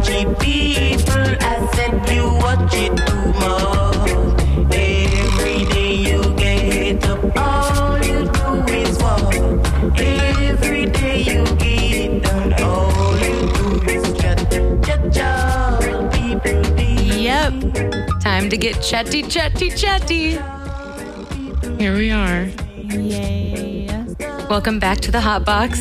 munchy people. I said you watch it too much. Every day you get up, all you do is walk. Every day you get down, all you do is chat. Yep. Time to get chatty. Here we are. Yay. Welcome back to the Hot Box.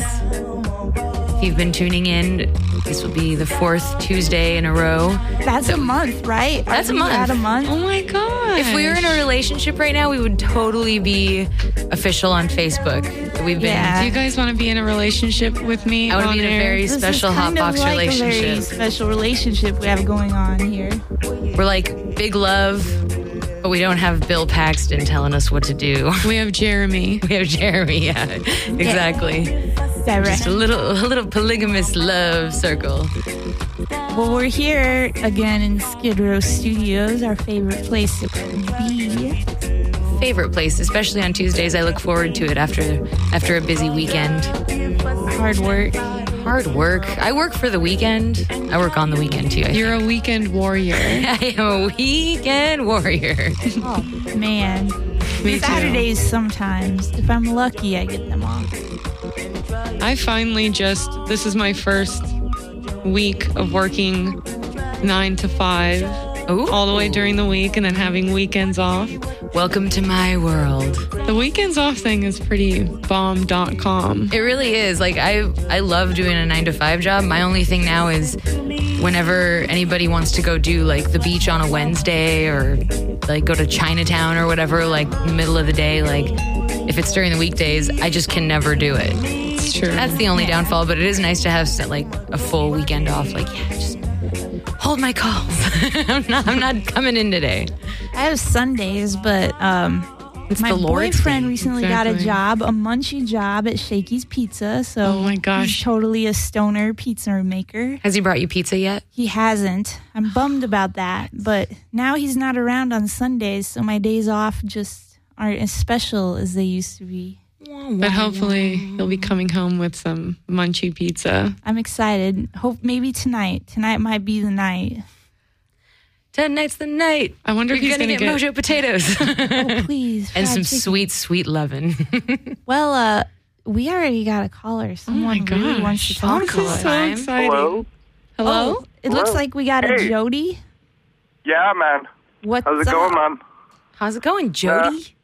If you've been tuning in, this will be the 4th Tuesday in a row. That's a month, right? That's a month. A month. Oh my God. If we were in a relationship right now, we would totally be official on Facebook. We've been. Yeah. Do you guys want to be in a relationship with me? I want to on be in a air? very This special is Hot kind Box of like relationship. a very special relationship we have going on here. We're like big love, but we don't have Bill Paxton telling us what to do. We have Jeremy. We have Jeremy, yeah, exactly. Direct. Just a little polygamous love circle. Well, we're here again in Skid Row Studios, our favorite place to be. Favorite place, especially on Tuesdays. I look forward to it after a busy weekend. Hard work. Hard work. I work for the weekend. I work on the weekend too. You're a weekend warrior. I am a weekend warrior. Oh, man. Me too. Saturdays sometimes. If I'm lucky, I get them off. I finally this is my first week of working 9 to 5 Ooh. all the way during the week and then having weekends off. Welcome to my world. The weekends off thing is pretty bomb.com. It really is. Like, I love doing a 9 to 5 job. My only thing now is whenever anybody wants to go do like the beach on a Wednesday or like go to Chinatown or whatever, like middle of the day, like if it's during the weekdays, I just can never do it. It's true. That's the only downfall, but it is nice to have like a full weekend off. Like, yeah, just hold my calls. I'm not coming in today. I have Sundays, but It's my the Lord's boyfriend Day. recently got a Exactly. job, a munchy job at Shakey's Pizza. So Oh my gosh. he's totally a stoner pizza maker. Has he brought you pizza yet? He hasn't. I'm bummed about that. But now he's not around on Sundays, so my days off just aren't as special as they used to be. But hopefully he'll be coming home with some munchy pizza. I'm excited. Hope maybe tonight. Tonight might be the night. Tonight's the night. I wonder if You're he's gonna going to get mojo potatoes. Oh, please. And some fried chicken. sweet lovin'. Well, we already got a caller. Someone really gosh. wants to talk This to is us. so exciting. Hello? Hello? Oh, it looks like we got a Hey. Jody. Yeah, man. What's How's it going, man? How's it going, Jody?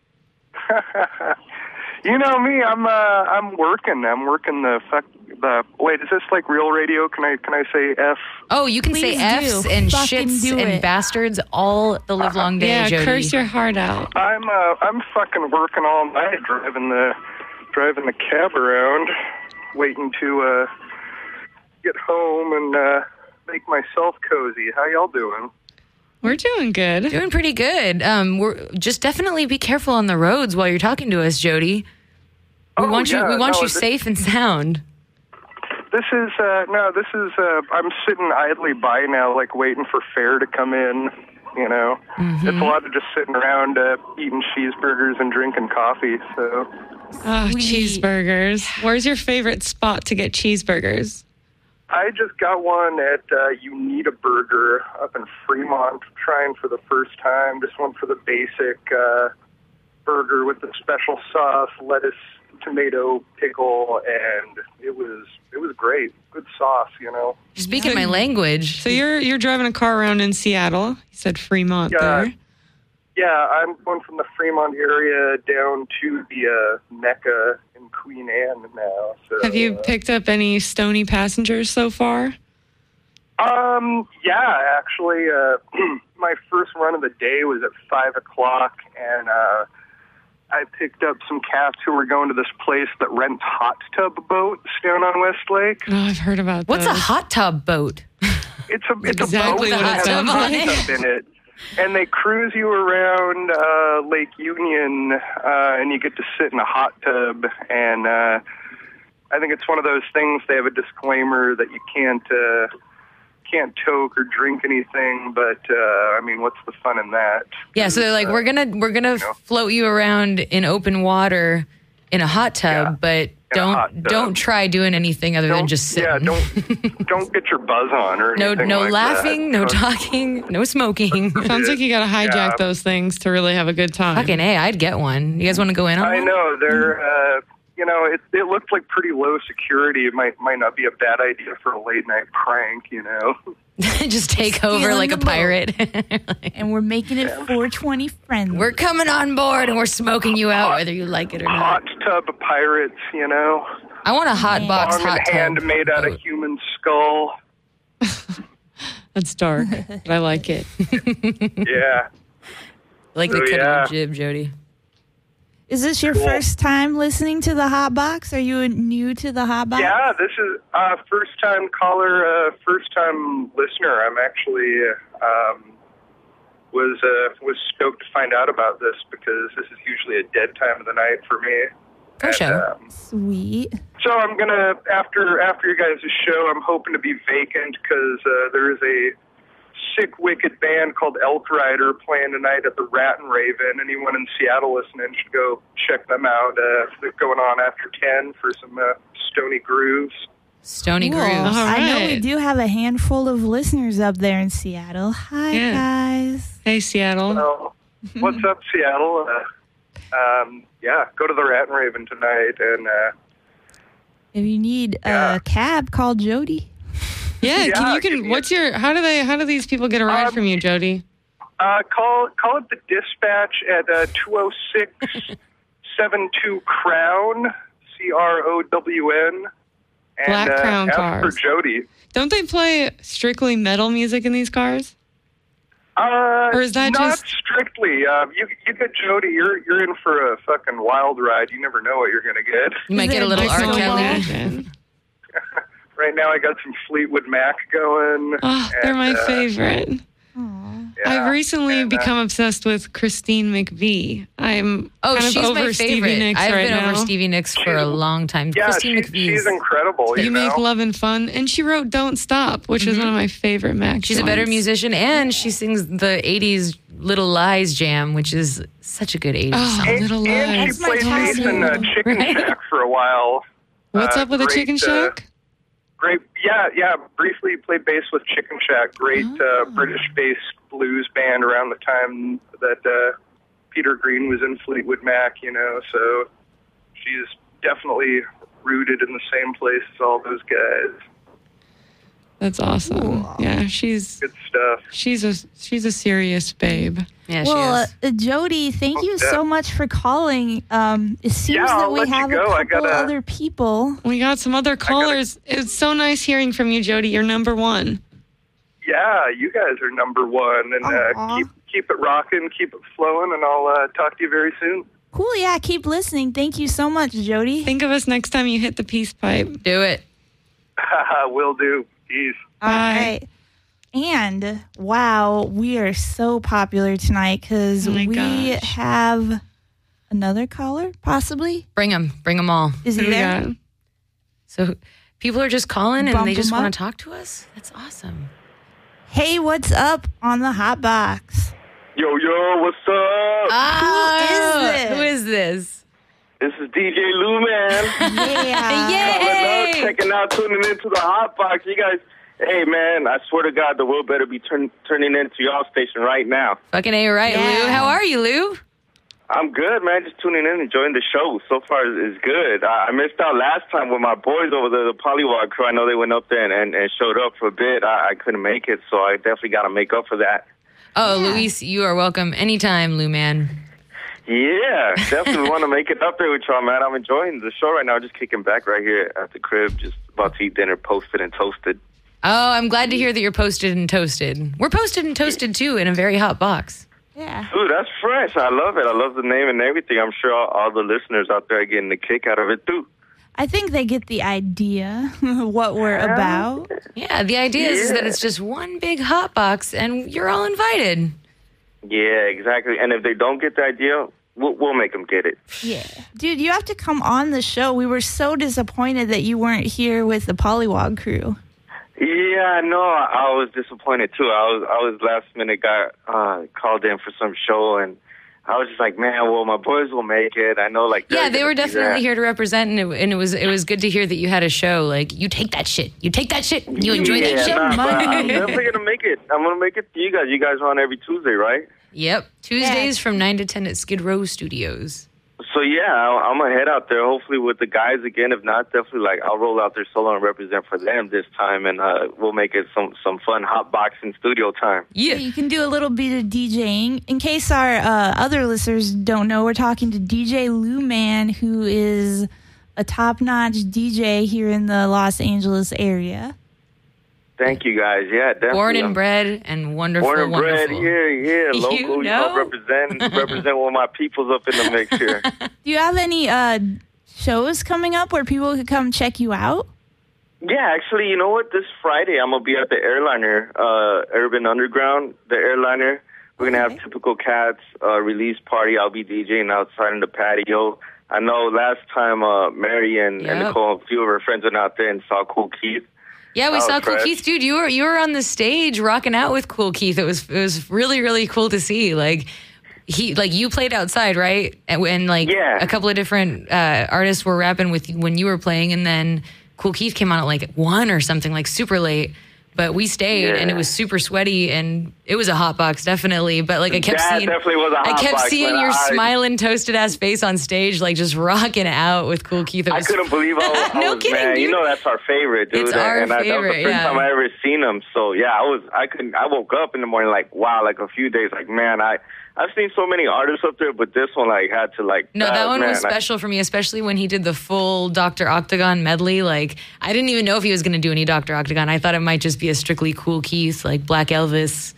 You know me. I'm working. I'm working the. Wait, is this like real radio? Can I say F? Oh, you can say Please F's do. and Fucking shits do and it. bastards all the live long day, Yeah, Jody. curse your heart out. I'm fucking working all night driving the cab around, waiting to get home and make myself cozy. How y'all doing? We're doing good. Doing pretty good. We're just definitely be careful on the roads while you're talking to us, Jody. We Oh, want you. yeah, We want no, you this- safe and sound. This is I'm sitting idly by now, like waiting for fare to come in. You know, It's a lot of just sitting around eating cheeseburgers and drinking coffee. So. Oh, Sweet. cheeseburgers. Where's your favorite spot to get cheeseburgers? I just got one at You Need a Burger up in Fremont, trying for the first time. Just one for the basic burger with the special sauce, lettuce, tomato, pickle, and it was great. Good sauce, you know. You're speaking my language. So you're driving a car around in Seattle. You said Fremont Yeah. there. Yeah, I'm going from the Fremont area down to the Mecca in Queen Anne now. So, Have you picked up any stony passengers so far? Yeah, actually, my first run of the day was at 5 o'clock, and I picked up some cats who were going to this place that rents hot tub boats down on Westlake. Oh, I've heard about What's a those. hot tub boat? It's a boat Exactly that what it has a sounds hot like. tub in it. And they cruise you around Lake Union, and you get to sit in a hot tub. And I think it's one of those things. They have a disclaimer that you can't toke or drink anything. But I mean, what's the fun in that? Yeah, so they're like, we're gonna float you around in open water in a hot tub, but in a hot tub. Don't try doing anything other than just sitting. Yeah, don't get your buzz on or No anything like laughing, that. no talking, no smoking. Sounds like you got to hijack those things to really have a good time. Fucking A, I'd get one. You guys want to go in on I one? know they're. It looks like pretty low security. It might not be a bad idea for a late night prank. Just take over like a Stealing the boat. pirate. And we're making it 420 friendly. We're coming on board and we're smoking you out whether you like it or not. Hot tub pirates. I want a hot box Arm hot and tub. hand made out of human skull. That's dark, but I like it. Yeah. Like the So, cut yeah. of a jib, Jody. Is this your Cool. first time listening to the Hot Box? Are you new to the Hot Box? Yeah, this is first time caller, first time listener. I'm actually was stoked to find out about this because this is usually a dead time of the night for me. For sure. Sweet. So I'm gonna after you guys' show, I'm hoping to be vacant because there is a sick, wicked band called Elk Rider playing tonight at the Rat and Raven. Anyone in Seattle listening should go check them out. They're going on after 10 for some stony grooves. Stony Cool. Grooves. I know we right. do have a handful of listeners up there in Seattle. Hi, Yeah. guys. Hey, Seattle. Well, what's up, Seattle? Go to the Rat and Raven tonight, and If you need Yeah. a cab, call Jody. Yeah, Yeah, give me how do these people get a ride from you, Jody? call it the dispatch at 206-72-CROWN, CROWN, and Black Crown ask cars. for Jody. Don't they play strictly metal music in these cars? Or is that not just- strictly? You get Jody. You're in for a fucking wild ride. You never know what you're gonna get. You might Is get it a little a R. Dixie Kelly. Imagine. Right now, I got some Fleetwood Mac going. Oh, they're my and, favorite. yeah, I've recently and, become obsessed with Christine McVie. I'm kind She's of over my Stevie favorite. Nicks I've right been now. over Stevie Nicks for a long time. Yeah, Christine she's McVie's. incredible. You make know? love and fun, and she wrote "Don't Stop," which is one of my favorite Mac. She's a better joints. musician, and she sings the 80s Little Lies jam, which is such a good 80s Oh, song. Little And Lies. she That's my played bass in tattoo. Chicken Right? Shack for a while. What's up with the great, Chicken Shack? Great, yeah. Briefly played bass with Chicken Shack. Great British-based blues band around the time that Peter Green was in Fleetwood Mac. So she's definitely rooted in the same place as all those guys. That's awesome. Yeah, she's Good stuff. she's a serious babe. Yeah, Well, she is. Jody, thank you yeah. so much for calling. It seems Yeah, that I'll we let you have a go. I couple gotta- other people. We got some other callers. It's so nice hearing from you, Jody. You're number one. Yeah, you guys are number one, and Aw. keep it rocking, keep it flowing, and I'll talk to you very soon. Cool, yeah, keep listening. Thank you so much, Jody. Think of us next time you hit the peace pipe. Do it. Will do. Peace. All Bye. right. And wow, we are so popular tonight because Oh my we gosh. have another caller, possibly. Bring them all. Is Who he do we there? got? So people are just calling and Bump they just 'em want up. to talk to us? That's awesome. Hey, what's up on the Hot Box? Yo, what's up? Who is this? This is DJ Lou, man. Yeah. Yay! Checking out, tuning into the Hot Box. You guys, hey, man, I swear to God, the world better be turning into y'all station right now. Fucking A, right, Yeah. Lou? How are you, Lou? I'm good, man. Just tuning in, enjoying the show. So far, it's good. I missed out last time with my boys over there, the Polywog crew. I know they went up there and showed up for a bit. I couldn't make it, so I definitely got to make up for that. Oh, Yeah. Luis, you are welcome anytime, Lou, man. Yeah, definitely want to make it up there with y'all, man. I'm enjoying the show right now. Just kicking back right here at the crib, just about to eat dinner, posted and toasted. Oh, I'm glad to hear that you're posted and toasted. We're posted and toasted, too, in a very hot box. Yeah. Dude, that's fresh. I love it. I love the name and everything. I'm sure all the listeners out there are getting a kick out of it, too. I think they get the idea what we're about. Yeah, the idea is that Yeah. it's just one big hot box and you're all invited. Yeah, exactly. And if they don't get the idea, we'll make them get it. Yeah. Dude, you have to come on the show. We were so disappointed that you weren't here with the Polywog crew. Yeah, no, I was disappointed, too. I was last minute got called in for some show, and I was just like, man, well, my boys will make it. I know, like, Yeah, they were definitely here to represent, and it was good to hear that you had a show. Like, you take that shit. You take that shit. You enjoy that shit. Nah, but I'm definitely gonna make it. I'm gonna make it to you guys. You guys are on every Tuesday, right? Yep, Tuesdays from 9 to 10 at Skid Row Studios. So yeah, I'm gonna head out there. Hopefully with the guys again. If not, definitely like I'll roll out there solo and represent for them this time, and we'll make it some fun hot boxing studio time. Yeah, You can do a little bit of DJing. In case our other listeners don't know, we're talking to DJ Lou Man, who is a top-notch DJ here in the Los Angeles area. Thank you guys. Yeah, definitely. born and bred and wonderful. Born and bred, wonderful. yeah, local. You know, represent all my peoples up in the mix here. Do you have any shows coming up where people could come check you out? Yeah, actually, you know what? This Friday, I'm going to be at the Airliner, Urban Underground, the Airliner. We're going to have Typical Cats release party. I'll be DJing outside in the patio. I know last time Mary and Nicole, a few of her friends went out there and saw Cool Keith. Yeah, we saw Cool Keith, dude. You were on the stage rocking out with Cool Keith. It was really, really cool to see. Like you played outside, right? And a couple of different artists were rapping with you when you were playing, and then Cool Keith came on at like 1 or something, like super late. But we stayed, and it was super sweaty, and it was a hot box, definitely. But like I kept seeing your smiling, toasted ass face on stage, like just rocking out with Cool Keith. I couldn't believe I was kidding, man. dude. You know that's our favorite, dude. It's our favorite. That was the first time I ever seen him. So yeah, I woke up in the morning like, wow, like a few days, like man, I've seen so many artists up there, but this one like had to like. No, that one was special for me, especially when he did the full Dr. Octagon medley. Like I didn't even know if he was going to do any Dr. Octagon. I thought it might just be a strictly Cool Keith, like Black Elvis,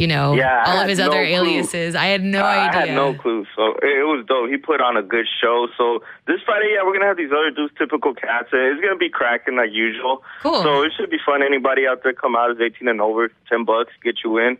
all of his other aliases. I had no idea. I had no clue. So it was dope. He put on a good show. So this Friday, we're going to have these other dudes, Typical Cats. It's going to be cracking like usual. Cool. So it should be fun. Anybody out there come out is 18 and over, $10, get you in.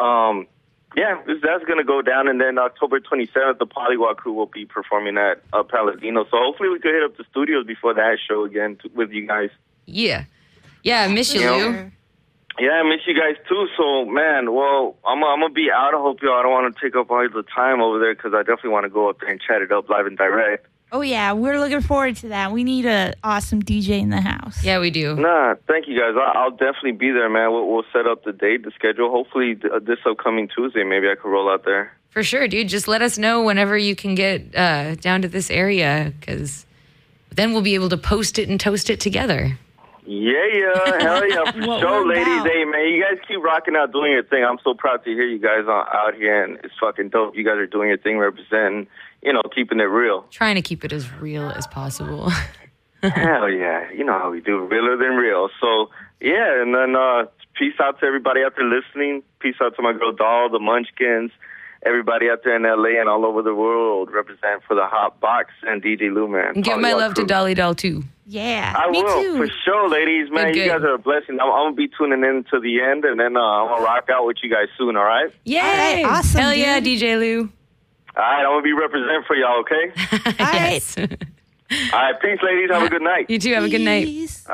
Yeah, that's going to go down. And then October 27th, the Polyglot Crew will be performing at Paladino. So hopefully we could hit up the studios before that show again with you guys. Yeah. Yeah, I miss you, Lou. Yeah, I miss you guys too. So, man, well, I'm going to be out. I hope I don't want to take up all the time over there because I definitely want to go up there and chat it up live and direct. Oh, yeah, we're looking forward to that. We need an awesome DJ in the house. Yeah, we do. Nah, thank you guys. I'll definitely be there, man. We'll set up the date, the schedule. Hopefully this upcoming Tuesday, maybe I could roll out there. For sure, dude. Just let us know whenever you can get down to this area because then we'll be able to post it and toast it together. Yeah. Hell yeah. For sure, ladies. Hey, man, you guys keep rocking out, doing your thing. I'm so proud to hear you guys out here, and it's fucking dope. You guys are doing your thing, representing, keeping it real. Trying to keep it as real as possible. Hell yeah. You know how we do, realer than real. So, yeah, and then peace out to everybody out there listening. Peace out to my girl Doll, the Munchkins, everybody out there in L.A. and all over the world represent for the Hot Box and DJ Lou Man. Give my love to Dolly Doll, too. Yeah, I will, too. for sure, ladies. Man, you guys are a blessing. I'm going to be tuning in to the end, and then I'm going to rock out with you guys soon, all right? Yay! All right, awesome, Hell dude. yeah, DJ Lou. All right, I'm going to be representing for y'all, okay? Yes. All right, peace, ladies. Have a good night. You too. Have a good night.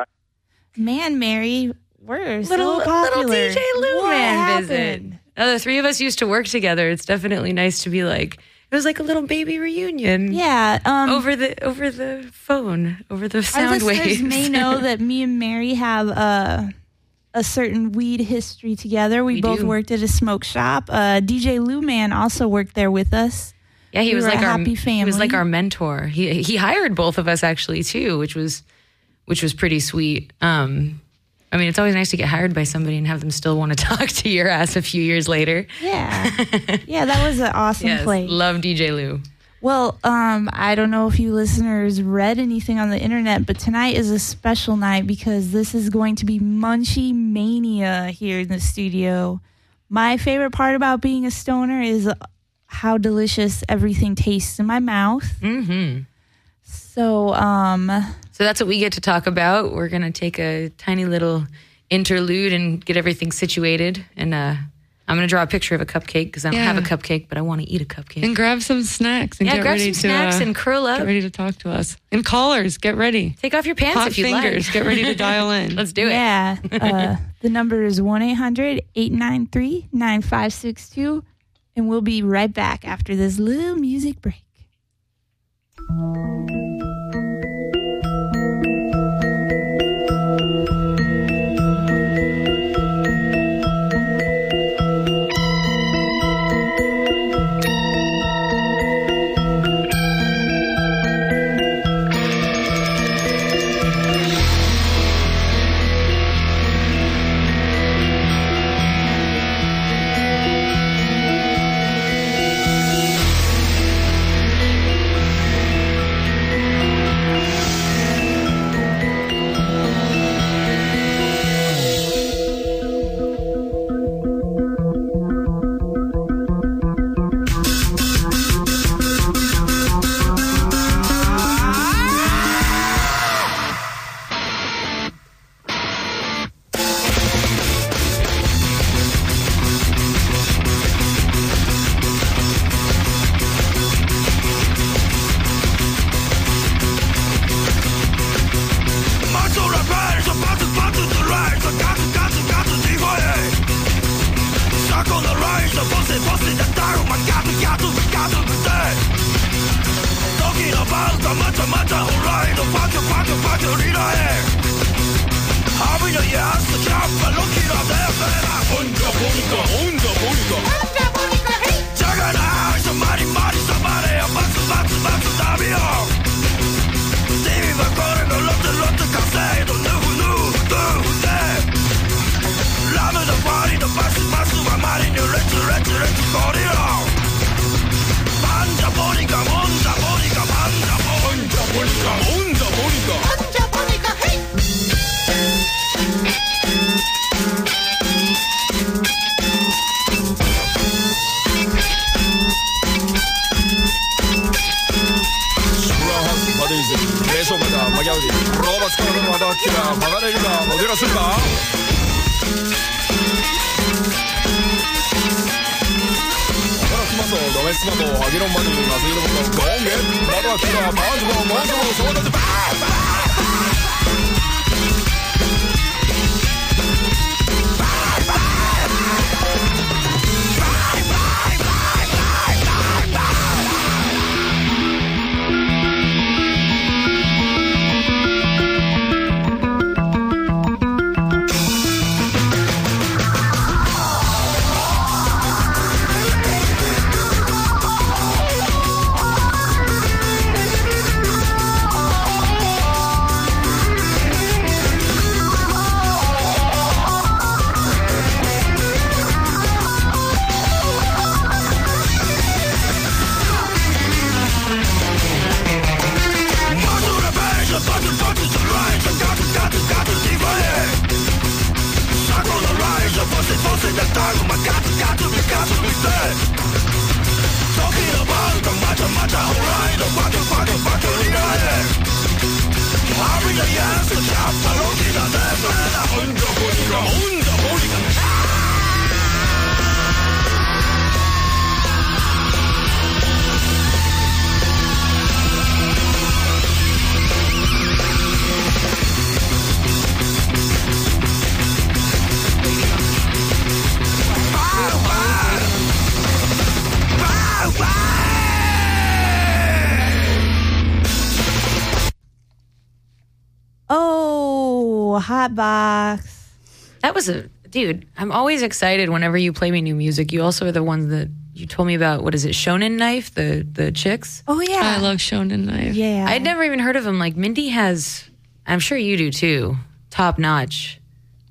Man, Mary, we're Little so popular. DJ Lou What Man happened? visit. The three of us used to work together. It's definitely nice to be like, it was like a little baby reunion. Yeah. Over the phone, over the sound Our listeners waves. may know that me and Mary have a certain weed history together. We both worked at a smoke shop. DJ Lou Man also worked there with us. Yeah, he was were like a our happy family. He was like our mentor. He hired both of us actually too, which was pretty sweet. I mean, it's always nice to get hired by somebody and have them still want to talk to your ass a few years later. Yeah. Yeah, that was an awesome place. Love DJ Lou. Well, I don't know if you listeners read anything on the internet, but tonight is a special night because this is going to be Munchie Mania here in the studio. My favorite part about being a stoner is how delicious everything tastes in my mouth. Mm-hmm. So that's what we get to talk about. We're going to take a tiny little interlude and get everything situated. And I'm going to draw a picture of a cupcake because I don't have a cupcake, but I want to eat a cupcake. And grab some snacks. And get grab ready some snacks and curl up. Get ready to talk to us. And callers, get ready. Take off your pants Hot if you fingers, like. get ready to dial in. Let's do it. Yeah. The number is 1-800-893-9562. And we'll be right back after this little music break. Hot Box. That was dude, I'm always excited whenever you play me new music. You also are the ones that you told me about, what is it, Shonen Knife, the chicks? Oh, yeah. I love Shonen Knife. Yeah. I'd never even heard of them. Like, Mindy has, I'm sure you do too, top-notch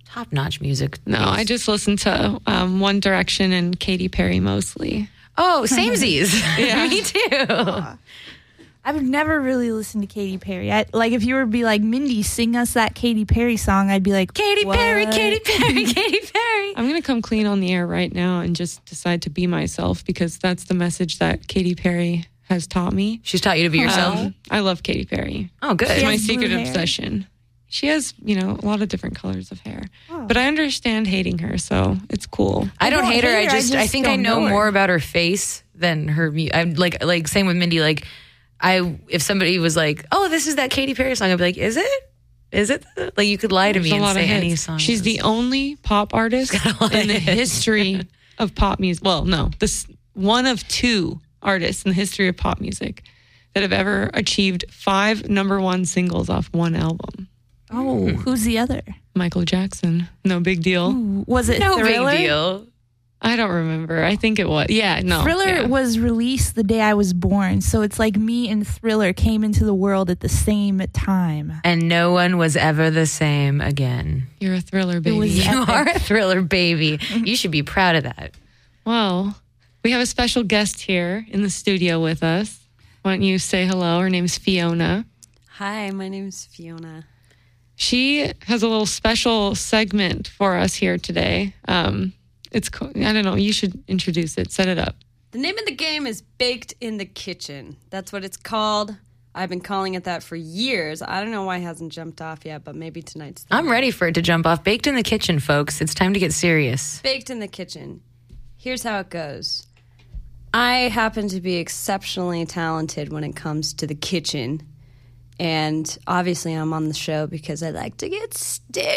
music. No, I just listen to One Direction and Katy Perry mostly. Oh, samesies. Yeah. Me too. I've never really listened to Katy Perry. Like, if you were to be like, Mindy, sing us that Katy Perry song, I'd be like, Katy Perry, what? Katy Perry, Katy Perry. I'm going to come clean on the air right now and just decide to be myself, because that's the message that Katy Perry has taught me. She's taught you to be yourself? I love Katy Perry. Oh, good. It's She my has secret blue hair? obsession. She has, a lot of different colors of hair. Oh. But I understand hating her, so it's cool. I don't hate her. I just think I don't know know her. more about her face than her. I'm like same with Mindy. Like, if somebody was like, "Oh, this is that Katy Perry song," I'd be like, "Is it? Is it?" Like, you could lie to me There's a and lot say of hits. any song. She's the only pop artist got a lot in the of hits. history of pop music. Well, no, one of 2 artists in the history of pop music that have ever achieved 5 #1 singles off one album. Oh, who's the other? Michael Jackson. No big deal. Ooh, was it No Thriller? big deal. I don't remember. I think it was. Yeah, no. Thriller was released the day I was born, so it's like me and Thriller came into the world at the same time. And no one was ever the same again. You're a Thriller baby. was- You Epic. are a Thriller baby. You should be proud of that. Well, we have a special guest here in the studio with us. Why don't you say hello? Her name's Fiona. Hi, my name's Fiona. She has a little special segment for us here today. I don't know. You should introduce it. Set it up. The name of the game is Baked in the Kitchen. That's what it's called. I've been calling it that for years. I don't know why it hasn't jumped off yet, but maybe tonight's the I'm night. ready for it to jump off. Baked in the kitchen, folks. It's time to get serious. Baked in the Kitchen. Here's how it goes. I happen to be exceptionally talented when it comes to the kitchen. And obviously I'm on the show because I like to get stoned.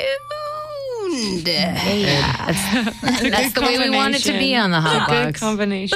That's the way we want it to be on the Hot Good Box. combination.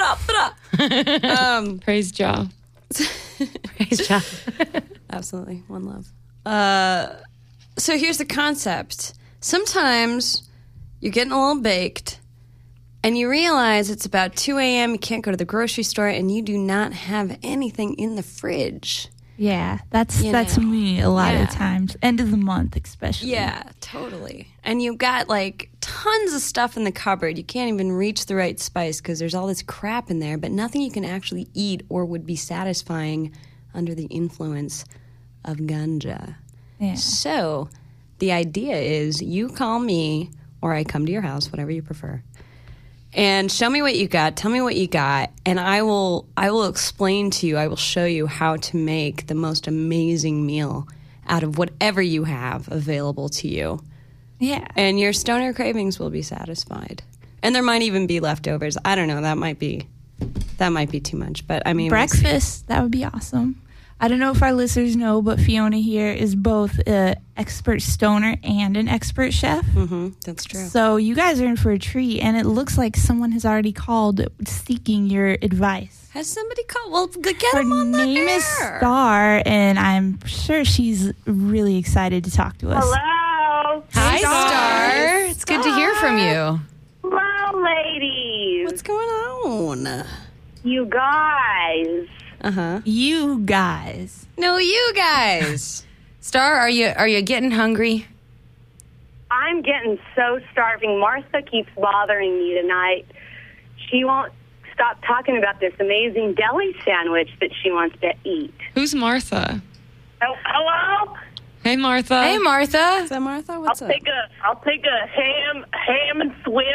Praise Jah. Praise God. Absolutely. One love. So here's the concept. Sometimes you're getting a little baked and you realize it's about 2 a.m. You can't go to the grocery store and you do not have anything in the fridge. Yeah, that's You that's know. me a lot Yeah. of times. End of the month, especially. Yeah, totally. And you've got like tons of stuff in the cupboard. You can't even reach the right spice because there's all this crap in there, but nothing you can actually eat or would be satisfying under the influence of ganja. Yeah. So the idea is you call me or I come to your house, whatever you prefer, and show me what you got, tell me what you got, and I will explain to you, I will show you how to make the most amazing meal out of whatever you have available to you. Yeah. And your stoner cravings will be satisfied. And there might even be leftovers. I don't know, that might be too much, but I mean, we'll see. Breakfast, that would be awesome. I don't know if our listeners know, but Fiona here is both an expert stoner and an expert chef. That's true. So you guys are in for a treat, and it looks like someone has already called seeking your advice. Has somebody called? Well, get Her them on the name is air. Star, and I'm sure she's really excited to talk to us. Hello. Hi, Star. It's good to hear from you. Hello, ladies. What's going on? You guys. Uh-huh. You guys. No, you guys. Star, are you getting hungry? I'm getting so starving. Martha keeps bothering me tonight. She won't stop talking about this amazing deli sandwich that she wants to eat. Who's Martha? Oh, hello? Hey, Martha. Hey, Martha. Is that Martha? What's I'll up? take a ham and Swiss.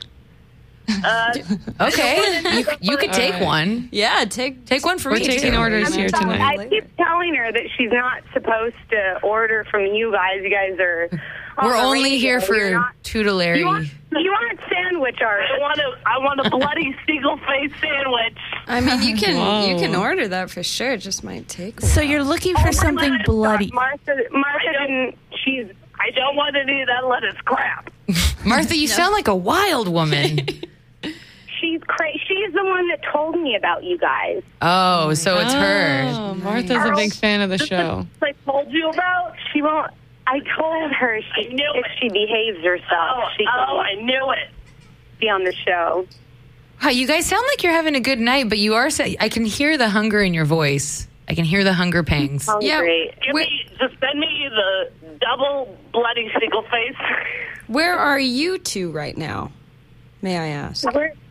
Okay, you could take one. Yeah, take Take one for We're me, taking too. orders here tonight. I keep telling her that she's not supposed to order from you guys. You guys are on We're the only radio. here for You're not- tutelary. You want a sandwich, or I want a bloody Seagull face sandwich. I mean, you Whoa. can order that for sure. It just might take a So while. you're looking for something bloody. Martha didn't. I don't want any of that lettuce crap. Martha, you sound like a wild woman. She's crazy. She's the one that told me about you guys. Oh, so it's her. Oh, Martha's a big fan of the show. I told you about. She won't. I told her if she behaves herself, she can I knew it. Be on the show. Wow, you guys sound like you're having a good night, but you are. I can hear the hunger in your voice. I can hear the hunger pangs. Hungry. Just send me the double bloody Seagull face. Where are you two right now? May I ask?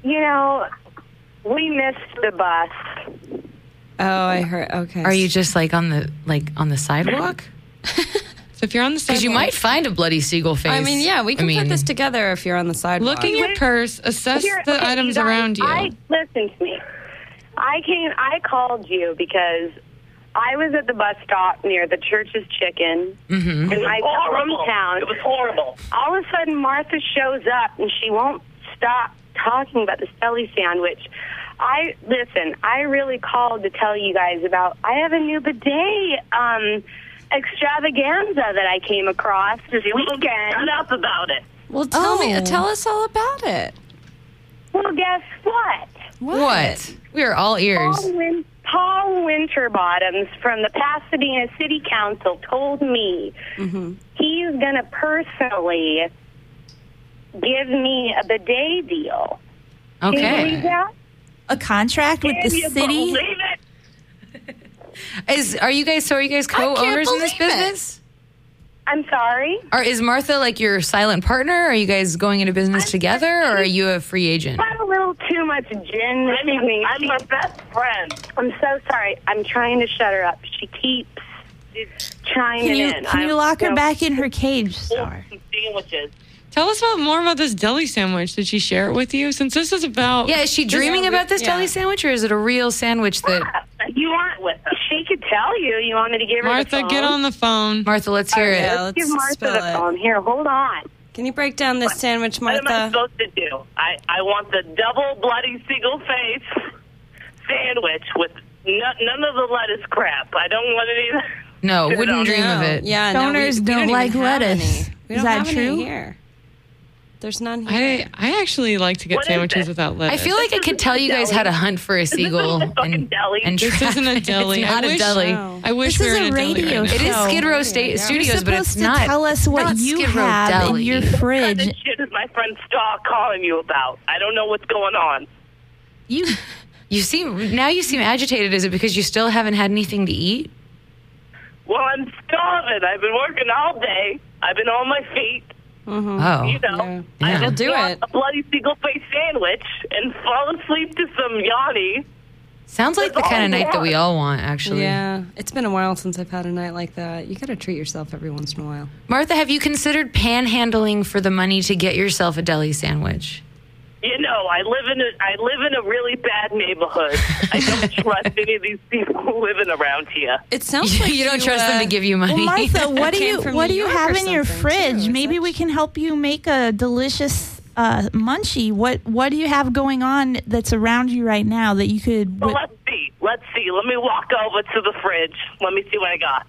We missed the bus. Oh, I heard. Okay. Are you just like on the sidewalk? So if you're on the sidewalk, Because you might find a bloody seagull face. I mean, yeah, we can put this together if you're on the sidewalk. look in your purse, assess the items you guys, around you. Listen to me. I called you because I was at the bus stop near the Church's Chicken in my hometown. It was horrible. All of a sudden, Martha shows up and she won't stop talking about the deli sandwich. I really called to tell you guys about. I have a new bidet extravaganza that I came across this weekend. Shut up about it. Well, tell us all about it. Well, guess what? What? We are all ears. Paul Winterbottoms from the Pasadena City Council told me he's going to personally give me a bidet deal. Can you believe Okay. that? A contract with the Can you city? believe it? Are you guys co-owners in this believe it. business? I'm sorry? Is Martha like your silent partner? Are you guys going into business together, or are you a free agent? I had a little too much gin this evening. I'm her best friend. I'm so sorry. I'm trying to shut her up. She keeps chiming in. Can you lock her So- back in her cage, Star? Some sandwiches. Tell us more about this deli sandwich. Did she share it with you? Since this is about... Yeah, is she dreaming about this deli sandwich, or is it a real sandwich that... You aren't with us. She could tell you. You want me to give her the Martha, phone? get on the phone. Martha, let's hear it. Yeah, let's Give Martha spill the it. phone. Here, hold on. Can you break down this sandwich, What am I Martha? supposed to do? I want the double bloody single face sandwich with none of the lettuce crap. I don't want it either. No, wouldn't dream of it. Yeah, Stoners we don't even like have lettuce. any. We Is don't that have any true? here. There's none here. I actually like to get What is sandwiches it? without I lettuce. feel like I could tell you guys how to hunt for a seagull a fucking deli? and This isn't a trap it. deli. It's not I a wish- deli. No. I wish This we were is in a a deli radio right now. It is show. Skid Row You're Studios, but it's supposed not. to tell us what not you Skid Row have Deli. in your What kind fridge. of shit is my friend Star calling you about? I don't know what's going on. You You seem agitated. Is it because you still haven't had anything to eat? Well, I'm starving. I've been working all day. I've been on my feet. Oh, You know, Yeah. I We'll just do want it. a bloody single face sandwich and fall asleep to some Yanni. sounds like the That's all kind of I night that want. we all want. Actually, Yeah, it's been a while since I've had a night like that. You got to treat yourself every once in a while. Martha, have you considered panhandling for the money to get yourself a deli sandwich? You know, I live in a really bad neighborhood. I don't trust any of these people living around here. It sounds like you don't trust them to give you money. Well, Martha, what do Came you from what do New you York have or in your something, fridge? too. Maybe we can help you make a delicious munchie. What do you have going on that's around you right now that you could? Well, let's see. Let me walk over to the fridge. Let me see what I got.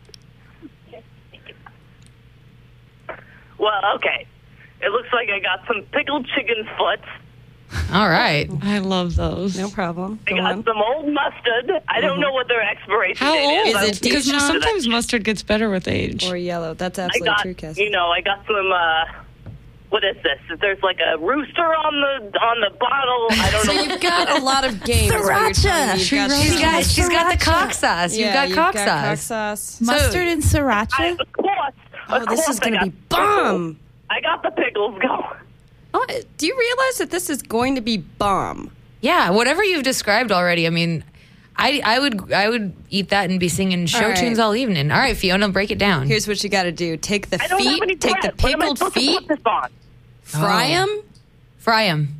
Well, okay. It looks like I got some pickled chicken foot. All right. I love those. No problem. I Go got on. some old mustard. I don't know what their expiration How date old is. Is I'm it Because Dijon? sometimes mustard gets better with age. Or yellow. That's I absolutely got, true, Cassie. I got some. What is this? There's like a rooster on the bottle. I don't So know. you've got a lot of games. where you're telling me you've got Sriracha. She's got the Sriracha. cock sauce. You've got cock sauce. Mustard and sriracha. Of course. Oh, this is going to be bomb. I got the pickles going. Oh, do you realize that this is going to be bomb? Yeah, whatever you've described already. I mean, I would eat that and be singing show All right. tunes all evening. All right, Fiona, break it down. Here's what you got to do. Take the I don't have any feet, take the bread. What am I pickled supposed to feet, put this on? fry Oh. them, Fry them.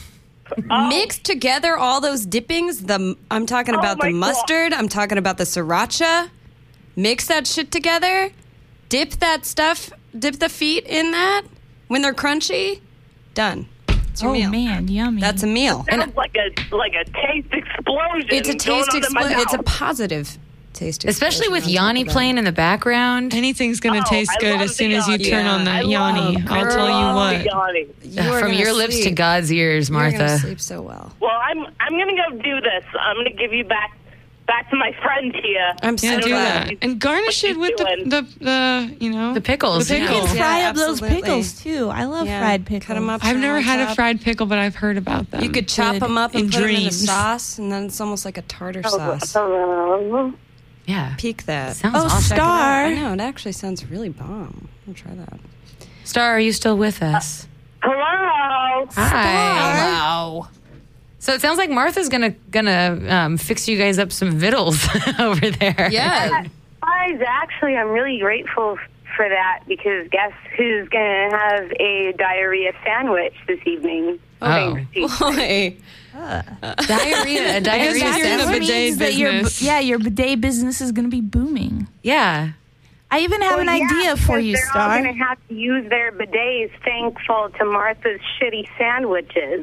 mix together all those dippings. I'm talking about my the God. mustard. I'm talking about the sriracha. Mix that shit together. Dip that stuff. Dip the feet in that when they're crunchy. Done. It's your Oh meal. man, yummy. That's a meal. Sounds like a taste explosion. It's a going taste on in my explosion. It's a mouth. positive taste explosion. Especially with on top Yanni of that. playing in the background. Anything's going to Oh, taste I good love as soon the as you Yanni. turn on Yeah, that I Yanni. love I'll tell you Oh, what. Yanni. You're From gonna your lips to sleep. God's ears, You're gonna Martha. sleep so well. Well, I'm gonna go do this. I'm gonna give you back to my friend here. I'm so Yeah, do glad. that. And garnish what it with you The pickles. The You pickles. can fry Yeah, up those absolutely. pickles too. I love Yeah, fried pickles. cut 'em up. I've never on had a top. fried pickle, but I've heard about them. You could chop Good. them up and In put them in a dreams. sauce, and then it's almost like a tartar Oh, sauce. Hello. Yeah. Peek that. Sounds Oh, awesome. Star. I know, it actually sounds really bomb. I'll try that. Star, are you still with us? Hello. Hi. Wow. So it sounds like Martha's gonna fix you guys up some vittles over there. Yeah. Guys, actually, I'm really grateful for that because guess who's going to have a diarrhea sandwich this evening? Oh. Thanks, Steve. Boy. Diarrhea. A diarrhea guess you're in the sandwich? bidet means that business. your bidet business is going to be booming. Yeah. I even have an Well, yeah, idea for because you, they're all Star. going to have to use their bidets thankful to Martha's shitty sandwiches.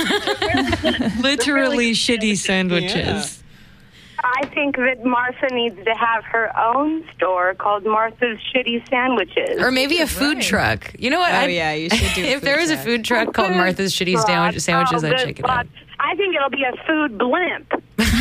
literally shitty sandwiches. I think that Martha needs to have her own store called Martha's Shitty Sandwiches. Or maybe a food truck. You know what? Oh, yeah, you should do a If food there was a truck. food truck called Martha's Shitty Sandwiches, I'd check it out. I think it'll be a food blimp.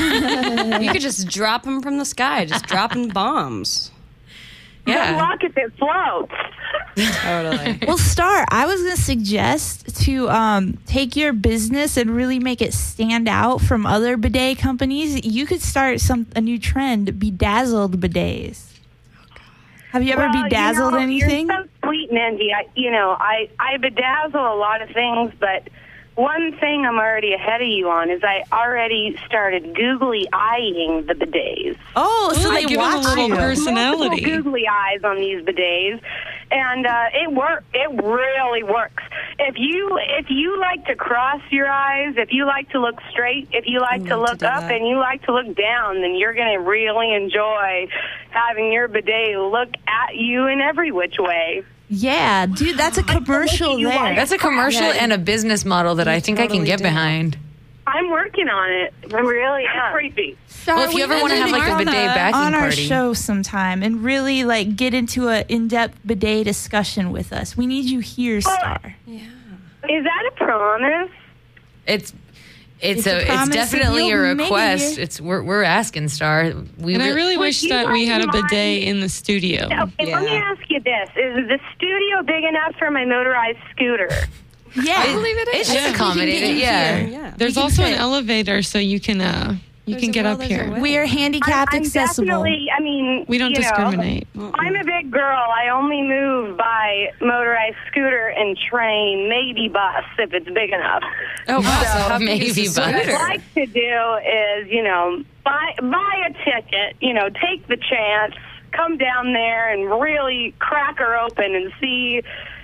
You could just drop them from the sky, just dropping bombs. Good luck if it floats. Totally. Well, Star, I was going to suggest to take your business and really make it stand out from other bidet companies. You could start a new trend, bedazzled bidets. Have you ever bedazzled anything? You're so sweet, Mindy. I bedazzle a lot of things, but one thing I'm already ahead of you on is I already started googly eyeing the bidets. Oh, so they give them a watch little you. personality. Multiple googly eyes on these bidets, and it works. It really works. If you like to cross your eyes, if you like to look straight, if you like to look up, and you like to look down, then you're going to really enjoy having your bidet look at you in every which way. Yeah, dude, that's a commercial there. That's a commercial and a business model that I think I can get behind. I'm working on it. I really am. Creepy. Well, if you ever want to have like a bidet backing on our party. show sometime and really like get into an in-depth bidet discussion with us, we need you here, Star. Yeah. Is that a promise? It's It's a promise definitely that a you'll make request. it. We're asking, Star. And I really wish that we had a bidet in the studio. Okay, let me ask you this. Is the studio big enough for my motorized scooter? Yeah, I believe it is. It's just accommodated. Yeah. Yeah. There's also an elevator, so you can get up here. We are handicapped I'm accessible. definitely, I mean, We don't you know, discriminate. I'm a big girl. I only move by motorized scooter and train, maybe bus if it's big enough. Oh, wow. So maybe What I'd butter. like to do is, buy a ticket, take the chance, come down there and really crack her open and see,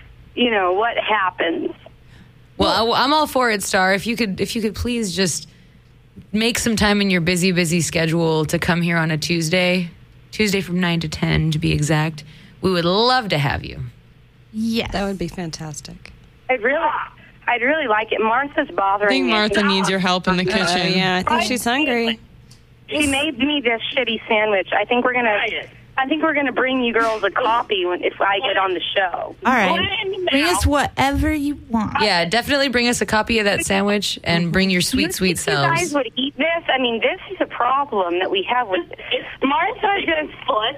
what happens. Well, I'm all for it, Star. If you could please just make some time in your busy schedule to come here on a Tuesday from 9 to 10 to be exact. We would love to have you. Yes. That would be fantastic. I'd really like it. Martha's bothering I think me. Martha needs your help in the kitchen. Yeah, I think she's hungry. She made me this shitty sandwich. I think we're gonna bring you girls a copy if I get on the show. All right. Bring us whatever you want. Yeah, definitely bring us a copy of that sandwich and bring your sweet You guys selves. would eat this? I mean, this is a problem that we have with Martha just foot.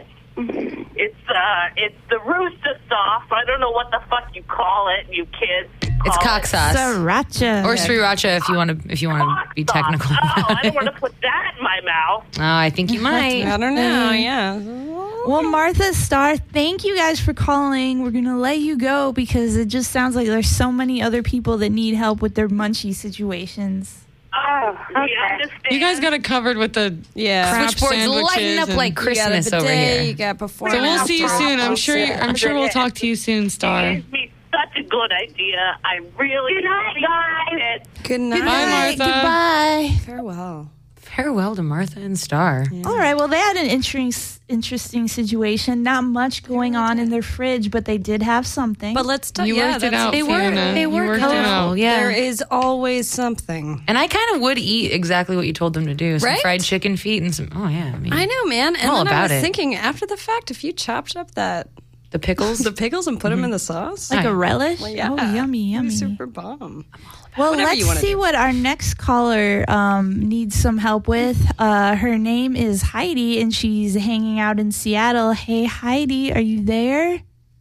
It's the rooster sauce. I don't know what the fuck you call it, you kids. It's cock sauce. Sriracha. Or sriracha if you want to be technical. Oh, I don't want to put that in my mouth. Oh, I think you might. I don't know. Yeah. Well, Martha, Star, thank you guys for calling. We're going to let you go because it just sounds like there's so many other people that need help with their munchie situations. Oh, okay. You guys got it covered with the crap Switchboards sandwiches lighting up and- like Christmas over here. You got before. So and we'll see you after. soon. I'm sure we'll talk to you soon, Star. It'd be such a good idea. I really appreciate it. Good night. Bye, Martha. Goodbye. Farewell. Farewell to Martha and Star. All right. Well, they had an interesting situation. Not much going on in their fridge, but they did have something. But let's You worked it out, Fiona. They You were worked it out. colorful. Yeah. There is always something. And I kind of would eat exactly what you told them to do. Some Right? fried chicken feet and some. Oh yeah, I know, man. And all then I about was it. thinking, after the fact, if you chopped up the pickles. pickles and put them in the sauce, like a relish? well, yeah, Oh, yummy, it'd be yummy. super bomb. Well, Whatever you let's wanna see do. what our next caller needs some help with. Her name is Heidi, and she's hanging out in Seattle. Hey, Heidi, are you there?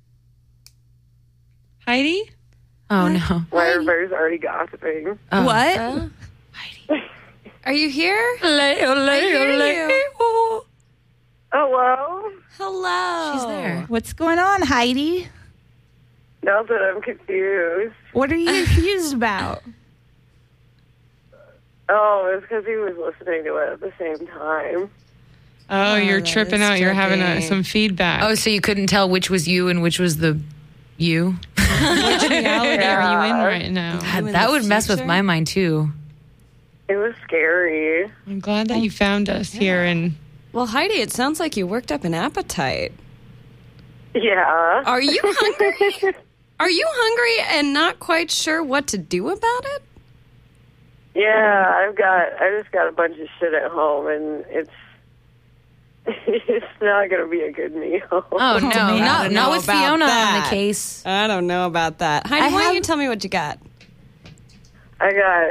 Heidi? Oh no. Everybody's already gossiping. Oh. What? Are you here? Hello? Hello. She's there. What's going on, Heidi? Nothing, I'm confused. What are you confused about? Oh, it's because he was listening to it at the same time. Oh, you're that tripping is out. You're having trippy. some feedback. Oh, so you couldn't tell which was you and which was the you? Which reality are you in right now? in That the would mess with future? my mind too. It was scary. I'm glad that you found us here. And Well, Heidi, it sounds like you worked up an appetite. Yeah. Are you hungry? Are you hungry and not quite sure what to do about it? Yeah, I just got a bunch of shit at home, and it's not going to be a good meal. Oh no, I not don't know with about Fiona on that. the case. I don't know about that. Heidi, why don't you tell me what you got? I got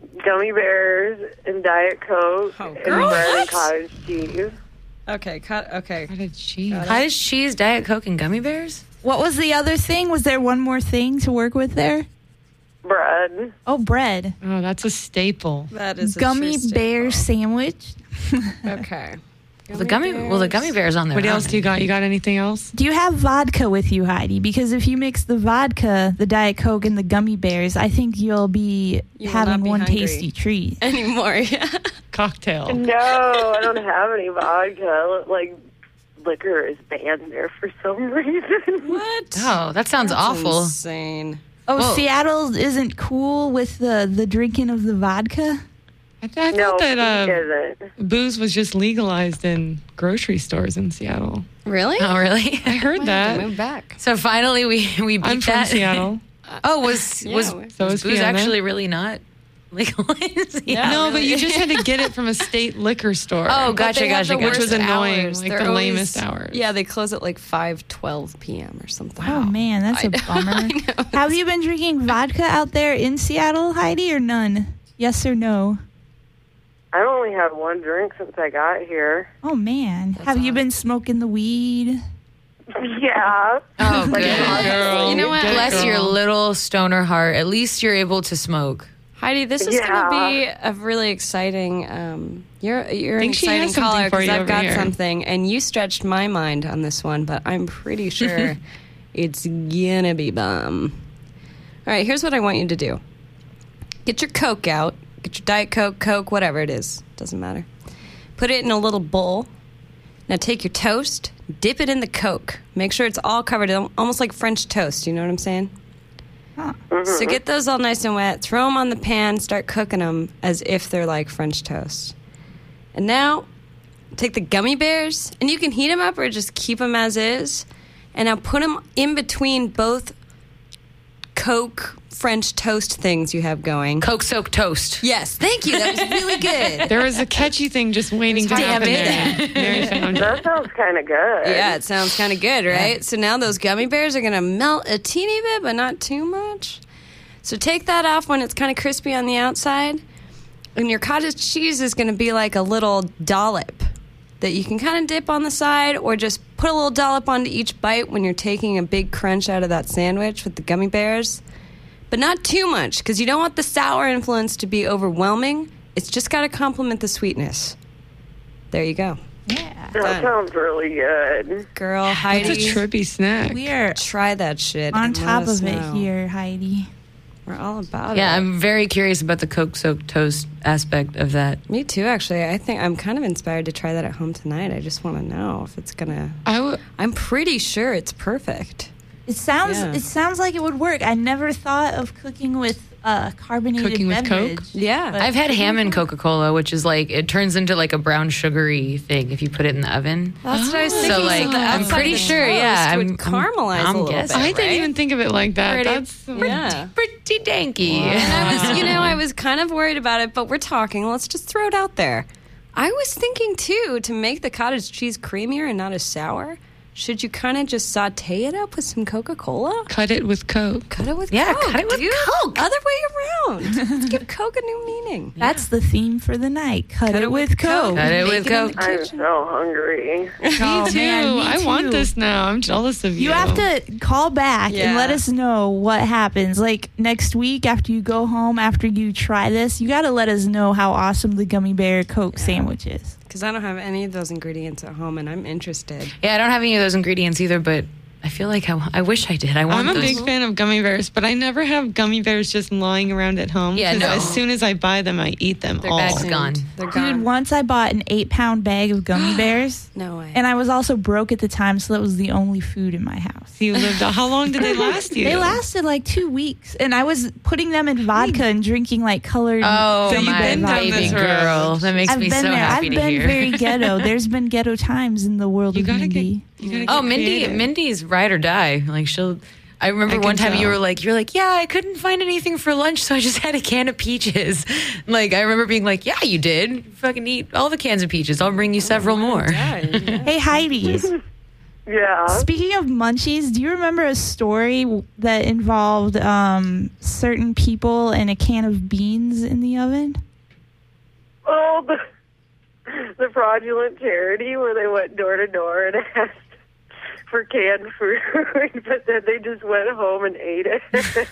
gummy bears and Diet Coke and bread and cottage cheese. Okay, okay. Cottage cheese. Cottage cheese, Diet Coke, and gummy bears? What was the other thing? Was there one more thing to work with there? Bread. Oh, bread. Oh, that's a staple. That is a Gummy true bear sandwich. Okay. The gummy bears on there. What huh? else do you got? You got anything else? Do you have vodka with you, Heidi? Because if you mix the vodka, the Diet Coke, and the gummy bears, I think you'll be You will having not be one hungry. tasty treat. Anymore, yeah. Cocktail. No, I don't have any vodka. Like, liquor is banned there for some reason. What? Oh, that sounds awful. Insane. Oh, Whoa. Seattle isn't cool with the drinking of the vodka? I thought No, that it isn't. booze was just legalized in grocery stores in Seattle. Really? Oh, really? I heard Move that. back. So finally we beat I'm from that. Seattle. Oh, was Yeah, was so is booze Fiona. actually really not legalized? Yeah. No, but really. you just had to get it from a state liquor store. Oh, But gotcha, they have gotcha, the Which was worst annoying, hours. like They're the always- lamest hours. Yeah, they close at like 5:12 p.m. or something. Oh, man, that's a bummer. Have you been drinking vodka out there in Seattle, Heidi, or none? Yes or no? I've only had one drink since I got here. Oh, man. Have you been smoking the weed? Yeah. Oh, Like, good. Girl, You know what? good Bless girl. your little stoner heart. At least you're able to smoke. Heidi, this is Yeah. going to be a really exciting. You're an think she exciting has something caller for you because I've over got here. something, and you stretched my mind on this one, but I'm pretty sure it's gonna be bomb. All right, here's what I want you to do: get your Coke out, get your Diet Coke, whatever it is, doesn't matter. Put it in a little bowl. Now take your toast, dip it in the Coke. Make sure it's all covered, almost like French toast. You know what I'm saying? So get those all nice and wet, throw them on the pan, start cooking them as if they're like French toast. And now, take the gummy bears, and you can heat them up or just keep them as is. And now put them in between both Coke French toast things you have going. Coke soaked toast. Yes, thank you. That was really good. There was a catchy thing just waiting to Damn happen it. there. Mary found it. That sounds kind of good. Yeah, it sounds kind of good, right? So now those gummy bears are going to melt a teeny bit, but not too much. So take that off when it's kind of crispy on the outside. And your cottage cheese is going to be like a little dollop that you can kind of dip on the side or just put a little dollop onto each bite when you're taking a big crunch out of that sandwich with the gummy bears. But not too much, because you don't want the sour influence to be overwhelming. It's just got to complement the sweetness. There you go. Yeah. That sounds really good. Girl, It's Heidi, a trippy snack. We are try that shit. on and let top us of it know. here, Heidi. We're all about Yeah, it. I'm very curious about the Coke soaked toast aspect of that. Me too, actually. I think I'm kind of inspired to try that at home tonight. I just want to know if it's gonna. I'm pretty sure it's perfect. It sounds Yeah. it sounds like it would work. I never thought of cooking with carbonated Cooking with beverage. Coke? Yeah. But- I've had ham and Coca-Cola, which is like, it turns into like a brown sugary thing if you put it in the oven. That's what I was thinking. So like, the I'm outside pretty of the sure, yeah. toast would caramelize I'm a little guessing. bit. I didn't right? even think of it like that. Pretty- That's yeah. Pretty danky. And I was, I was kind of worried about it, but we're talking. Let's just throw it out there. I was thinking too, to make the cottage cheese creamier and not as sour, should you kind of just saute it up with some Coca-Cola? cut it with Coke. Cut it with Yeah, Coke, cut it with dude. Coke. Other way around. Let's give Coke a new meaning. That's the theme for the night. Cut it with Coke. Cut it Make with it in Coke. the I'm kitchen. so hungry. Oh, Me too. man, me I want too. this now. I'm jealous of you. You have to call back Yeah. and let us know what happens. Like next week after you go home, after you try this, you got to let us know how awesome the gummy bear Coke sandwich is. Because I don't have any of those ingredients at home, and I'm interested. Yeah, I don't have any of those ingredients either, but I feel like I wish I did. I want I'm a those. big fan of gummy bears, but I never have gummy bears just lying around at home. Yeah, 'cause no. As soon as I buy them, I eat them all. Bag's gone. They're Dude, gone. once I bought an 8-pound bag of gummy bears, No way. and I was also broke at the time, so that was the only food in my house. You lived. How long did they last you? They lasted like 2 weeks, and I was putting them in vodka and drinking like colored. Oh, So you've my been down baby this road. girl. That makes I've me been so there. happy I've to been hear. very ghetto. There's been ghetto times in the world You of gotta Mindy. get Oh, creative. Mindy's ride or die. Like I remember I one can time tell. you're like, yeah, I couldn't find anything for lunch, so I just had a can of peaches. Like, I remember being like, yeah, you did. Fucking eat all the cans of peaches. I'll bring you several more. Hey, Heidi. Yeah. Speaking of munchies, do you remember a story that involved certain people and a can of beans in the oven? Oh, the fraudulent charity where they went door to door and asked for canned food, but then they just went home and ate it.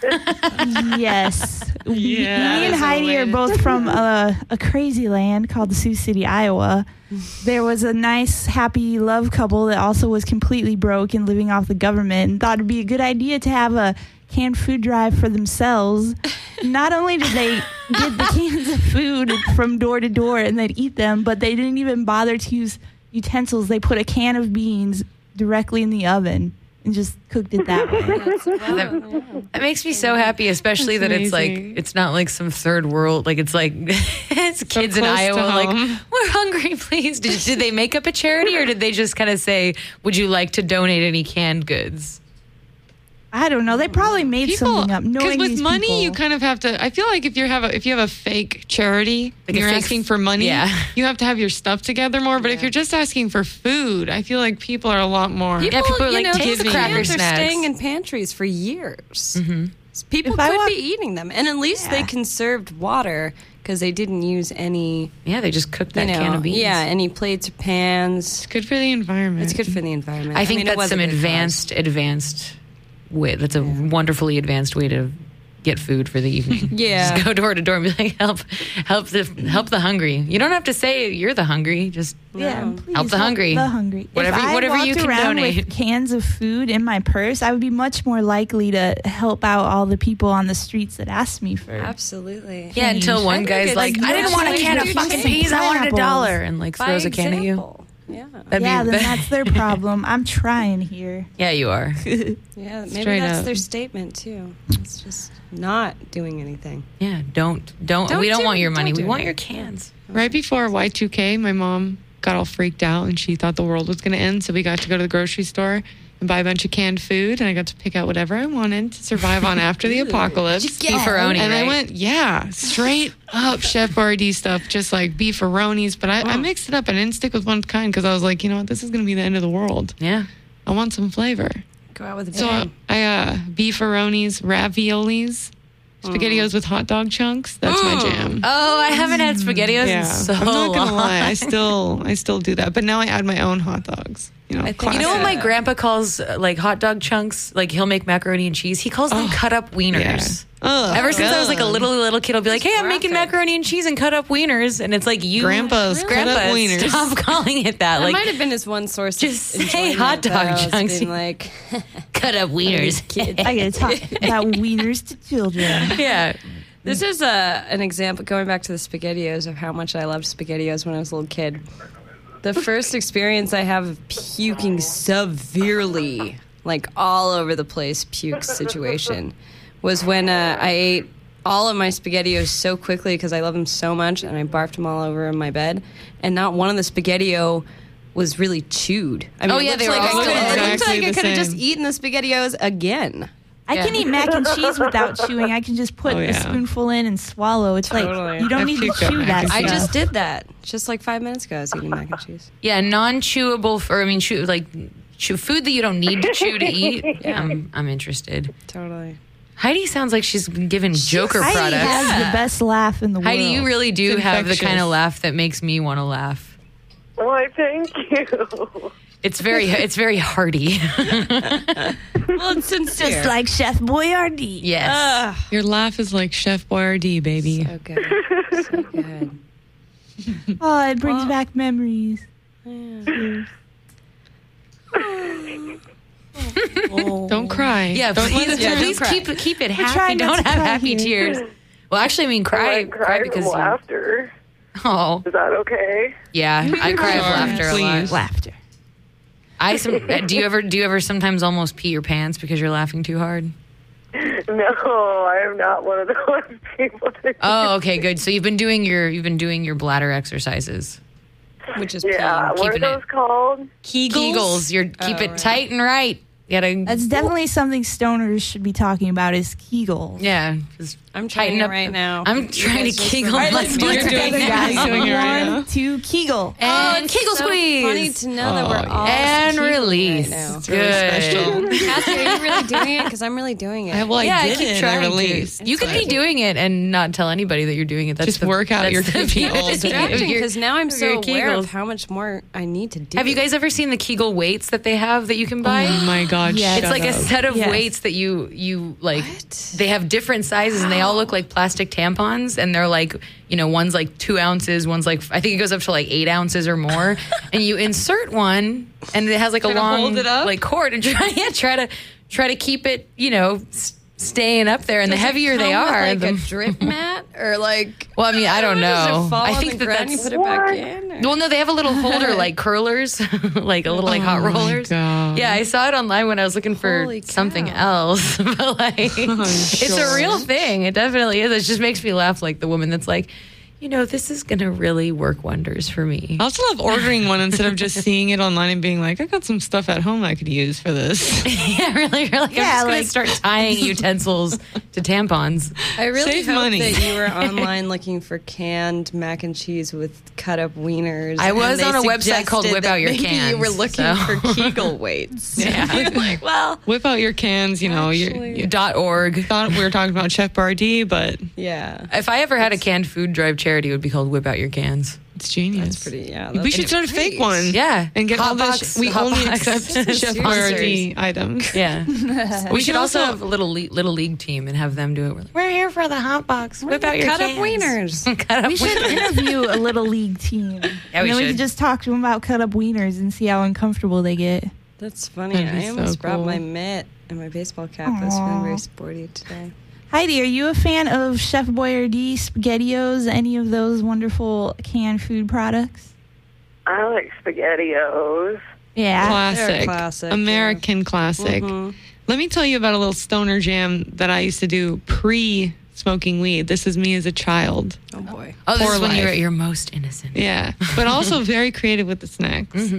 Yes. Me and that's Heidi are both from a crazy land called Sioux City, Iowa. There was a nice, happy love couple that also was completely broke and living off the government and thought it'd be a good idea to have a canned food drive for themselves. Not only did they get the cans of food from door to door and they'd eat them, but they didn't even bother to use utensils. They put a can of beans directly in the oven and just cooked it that way. That makes me so happy, especially That's that it's like, amazing. it's not like some third world. Like, it's like, it's kids in close to Iowa, like, home. we're hungry, please. Did they make up a charity or did they just kind of say, would you like to donate any canned goods? I don't know. They probably made something up. Because Knowing with these money, people. you kind of have to. I feel like if you have a fake charity, Like and a you're fake- asking for money, yeah. you have to have your stuff together more. But if you're just asking for food, I feel like people are a lot more. Yeah, people are you like, know, take these the cracker cans are snacks. staying in pantries for years. People If I could walk- be eating them, and at least they conserved water because they didn't use any. Yeah, they just cooked that you know, can of beans. yeah, any plates or pans. It's good for the environment. It's good for the environment. I think mean, it that's was a some good advanced way. That's a wonderfully advanced way to get food for the evening. Yeah. Just go door to door and be like, help the hungry. You don't have to say you're the hungry. Just Yeah, please help the hungry. The hungry. Whatever- if I whatever you walked can around donate. with cans of food in my purse, I would be much more likely to help out all the people on the streets that asked me for. Absolutely. Yeah, until one think guy's it's like, I didn't want a can of change fucking some peas. I wanted pineapples. $1 and like By throws a can at you. example. Yeah. That'd Yeah, be- then that's their problem. I'm trying here. Yeah, you are. Yeah, maybe Straight that's up. their statement too. It's just not doing anything. Yeah, don't. We don't do want it. your money. Don't We do want it. your cans. Right before Y2K, my mom got all freaked out and she thought the world was going to end. So we got to go to the grocery store and buy a bunch of canned food, and I got to pick out whatever I wanted to survive on after the apocalypse. Beefaroni, And I right? went, yeah, straight up Chef Boyardee stuff, just like beefaronis. But I mixed it up. I didn't stick with one kind because I was like, you know what, this is going to be the end of the world. Yeah. I want some flavor. Go out with a So I beefaronis, raviolis, SpaghettiOs with hot dog chunks. That's my jam. Oh, I haven't had SpaghettiOs in so I'm not gonna long. lie. I still do that, but now I add my own hot dogs. You know, I think- You know classic. what my grandpa calls like hot dog chunks? Like he'll make macaroni and cheese. He calls them cut up wieners. Ugh, Ever since I was like a ugh. little kid, I'll be like, "Hey, I'm making graphic. macaroni and cheese and cut up wieners," and it's like you, Grandpa's cut up wieners. Stop calling it that. That Like might have been his one source. just of say enjoyment, hot dog though, is chunks. being like, cut up wieners. I gotta talk about wieners to children. Yeah. this is an example. Going back to the SpaghettiOs of how much I loved SpaghettiOs when I was a little kid. The first experience I have of puking severely, like all over the place, puke situation, was when I ate all of my SpaghettiOs so quickly because I love them so much, and I barfed them all over in my bed, and not one of the SpaghettiO was really chewed. I mean, Oh, it yeah, looked they were like all I could- it looked exactly like I the could have just same. eaten the SpaghettiOs again. I can eat mac and cheese without chewing. I can just put Oh, a yeah. spoonful in and swallow. It's like Totally. you don't I need to puked up chew mac that and stuff. I just did that just like 5 minutes ago. I was eating mac and cheese. Yeah, non-chewable food that you don't need to chew to eat. I'm interested. Totally. Heidi sounds like she's been given Joker Heidi products. has the best laugh in the world. Heidi, you really do It's have the kind infectious. of laugh that makes me want to laugh. Why, thank you. It's very hearty. Well, it's sincere. just like Chef Boyardee. Yes. Your laugh is like Chef Boyardee, baby. So good. So good. Oh, it brings back memories. Don't cry. Yeah, Don't let please, it turn- please cry. keep it trying happy. not Don't to have cry happy here. tears. Well, actually, I mean, I cry might cry because from you. laughter. Oh, Is that okay? yeah, I cry of Sure, laughter a lot. please. Laughter. Do you ever sometimes almost pee your pants because you're laughing too hard? No, I am not one of those people. Oh, okay, good. So you've been doing your bladder exercises. Which is Yeah, peeing. what are keeping those it- called? Kegels. Keep it tight and right. You gotta, That's definitely something stoners should be talking about is Kegel. yeah. Just I'm tighten trying it up right now. I'm You trying guys to just Kegel reminded my me. split You're doing it, guys. Doing it right now. 1, 2, Kegel. And It's Kegel so squeeze. funny to know that we're all And Kegel release. right now. It's really special. Cassie, are you really doing it? Because I'm really doing it. Well, Yeah, I I did keep it. trying I released. to. You could be doing it and not tell anybody that you're doing it. That's Just work out your that's the Kegels. beauty It's of distracting your- because now I'm of so your aware Kegels. of how much more I need to do. Have you guys ever seen the Kegel weights that they have that you can buy? Oh my God! Yes. It's shut like a up. set of Yes. weights that you like. They have different sizes and they all look like plastic tampons. And they're like, one's like 2 ounces, one's like, I think it goes up to like 8 ounces or more. And you insert one and it has like a Try to long hold it up? like cord and try to keep it, staying up there. And the heavier they Come with, are, like the a drip mat or like. well, I mean, I don't Does know. it fall I on think the ground, you that's. put it back in. or- Well, no, they have a little holder like curlers, like a little like hot Oh my rollers. God. Yeah, I saw it online when I was looking for Holy cow. something else. But like, it's a real thing. It definitely is. It just makes me laugh, like the woman that's like, this is gonna really work wonders for me. I also love ordering one instead of just seeing it online and being like, I got some stuff at home I could use for this. Yeah, really. You're like, I'm just gonna start tying utensils to tampons. I really Save hope money. that you were online looking for canned mac and cheese with cut up wieners. I was and they on a website called suggested Whip that Out Your maybe Cans, You were looking so. for Kegel weights. Yeah. You're like, well, Whip out your cans, you Actually- .org. thought we were talking about Chef Boyardee, but yeah. If I ever had a canned food drive charity, it would be called Whip Out Your Cans. it's genius. That's pretty, yeah. We should start a fake one. Yeah. And get Hot all box- this. We hot only box. accept Chef Boyardee items. Yeah. we should should also also- have a little league team and have them do it. We're here for the hot box. Whip out your cut up cans. wieners. Cut up We should interview a little league team. Yeah, we and then we should. could just talk to them about cut up wieners and see how uncomfortable they get. That's funny. That'd be I almost so brought cool. my mitt and my baseball cap. I was feeling very sporty today. Heidi, are you a fan of Chef Boyardee, SpaghettiOs, any of those wonderful canned food products? I like SpaghettiOs. Yeah. Classic. classic, American classic. Mhm. Let me tell you about a little stoner jam that I used to do pre-smoking weed. This is me as a child. Oh boy. Oh, this Poor is when you're life. at your most innocent. Yeah, but also very creative with the snacks.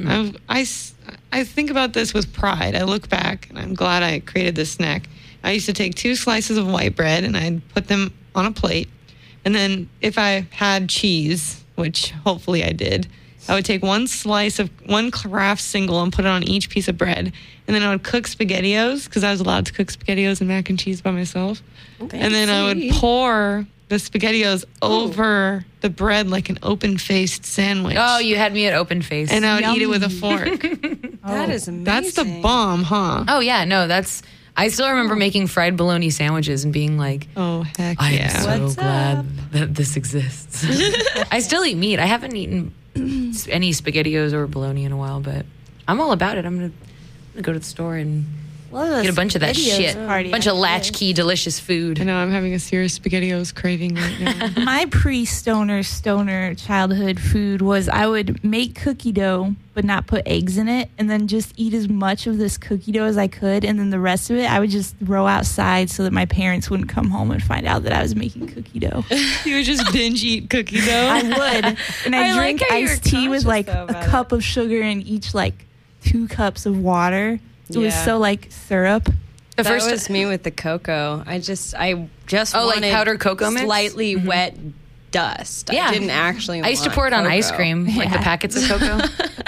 I think about this with pride. I look back and I'm glad I created this snack. I used to take 2 slices of white bread and I'd put them on a plate. And then if I had cheese, which hopefully I did, I would take 1 slice of 1 Kraft single and put it on each piece of bread. And then I would cook SpaghettiOs because I was allowed to cook SpaghettiOs and mac and cheese by myself. And then I would pour the SpaghettiOs over the bread like an open-faced sandwich. Oh, you had me at open face. And I would eat it with a fork. That is amazing. That's the bomb, huh? oh yeah, no, I still remember making fried bologna sandwiches and being like, Oh, heck I am yeah. so What's glad that this exists. I still eat meat. I haven't eaten any SpaghettiOs or bologna in a while, but I'm all about it. I'm gonna go to the store and get a bunch of that shit. Bunch of latchkey delicious food. I know I'm having a serious SpaghettiOs craving right now. My stoner childhood food was I would make cookie dough but not put eggs in it and then just eat as much of this cookie dough as I could, and then the rest of it I would just throw outside so that my parents wouldn't come home and find out that I was making cookie dough. You would just binge eat cookie dough. I would. And I I'd like drink how you're iced tea with conscious, like though, a about cup of sugar in each, like 2 cups of water. It was Yeah. so like syrup. The That first was me with the cocoa. I just Oh, like wanted powdered cocoa mix? slightly wet dust. Yeah. I didn't actually. I used to want pour it on ice cocoa. cream, like the Yeah. packets of cocoa.